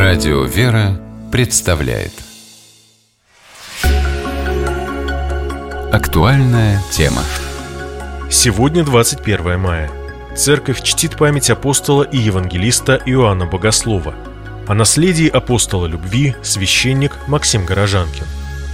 Радио «Вера» представляет актуальная тема. Сегодня 21 мая. Церковь чтит память апостола и евангелиста Иоанна Богослова. О наследии апостола любви священник Максим Горожанкин.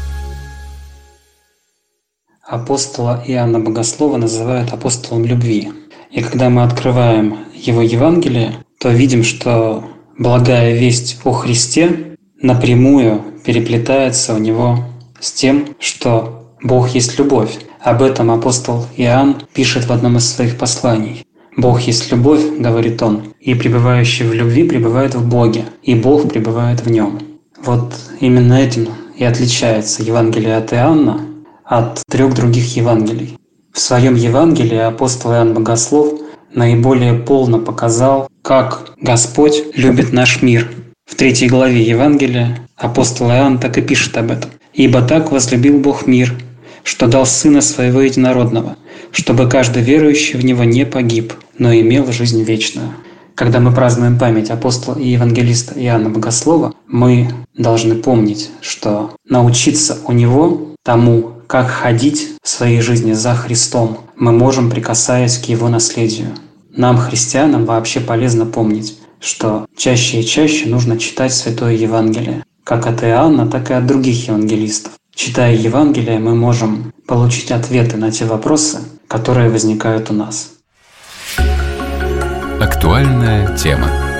Апостола Иоанна Богослова называют апостолом любви. И когда мы открываем его Евангелие, то видим, что благая весть о Христе напрямую переплетается у него с тем, что Бог есть любовь. Об этом апостол Иоанн пишет в одном из своих посланий. «Бог есть любовь, — говорит он, — и пребывающий в любви пребывает в Боге, и Бог пребывает в нем». Вот именно этим и отличается Евангелие от Иоанна от 3 других Евангелий. В своем Евангелии апостол Иоанн Богослов наиболее полно показал, как Господь любит наш мир. В 3 главе Евангелия апостол Иоанн так и пишет об этом. «Ибо так возлюбил Бог мир, что дал Сына Своего Единородного, чтобы каждый верующий в Него не погиб, но имел жизнь вечную». Когда мы празднуем память апостола и евангелиста Иоанна Богослова, мы должны помнить, что научиться у него тому, как ходить в своей жизни за Христом, мы можем, прикасаясь к Его наследию. Нам, христианам, вообще полезно помнить, что чаще и чаще нужно читать Святое Евангелие, как от Иоанна, так и от других евангелистов. Читая Евангелие, мы можем получить ответы на те вопросы, которые возникают у нас. Актуальная тема.